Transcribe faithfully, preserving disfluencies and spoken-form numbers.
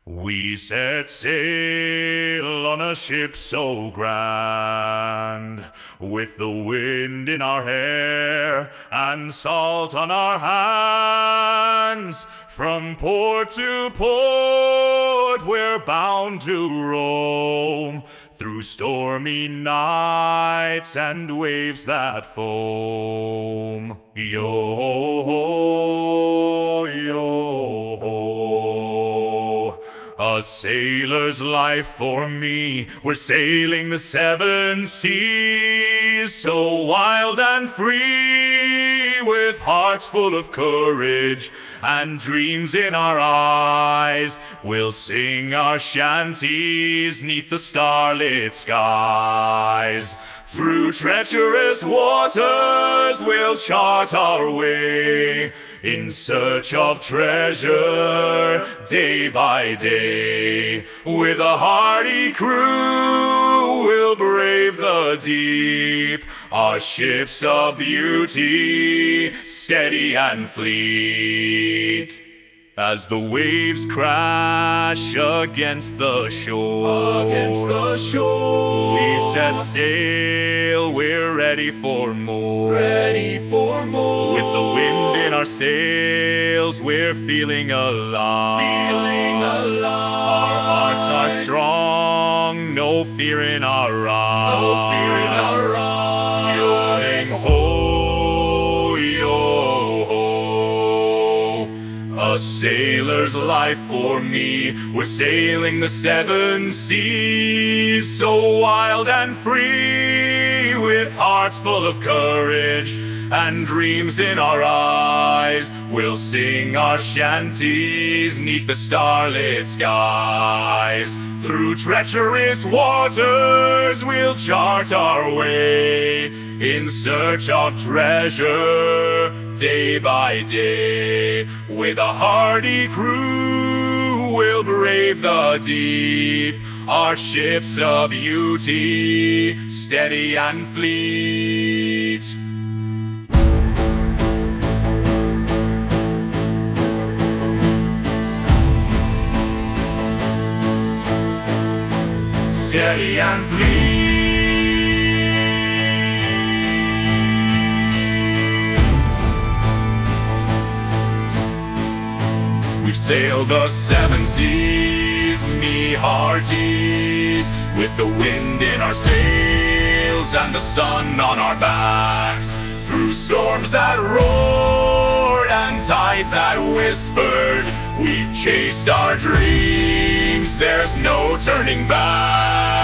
We set sail on a ship so grand, with the wind in our hair and salt on our hands. From port to port we're bound to roam, through stormy nights and waves that foam. Yo, yo, ho. A sailor's life for me. We're sailing the seven seas, so wild and free, with hearts full of courage and dreams in our eyes. We'll sing our shanties 'neath the starlit skies. Through treacherous waters we'll chart our way, in search of treasure day by day. With a hardy crew we'll brave the deep, our ship's a beauty, steady and fleet. As the waves crash against the shore, against the shore, we set sail, we're ready for more. ready for more. With the wind in our sails, we're feeling alive. Feeling alive. Our hearts are strong, no fear in our eyes. No fear in our eyes. Yo-ho, yo ho. A sailor's life for me. We're sailing the seven seas, so wild and free, with hearts full of courage and dreams in our eyes. We'll sing our shanties 'neath the starlit skies. Through treacherous waters we'll chart our way, in search of treasure day by day. With a hardy crew we'll brave the deep, our ship's a beauty, steady and fleet. Steady and fleet. We've sailed the seven seas, me hearties, with the wind in our sails and the sun on our backs. Through storms that roared and tides that whispered, we've chased our dreams, there's no turning back.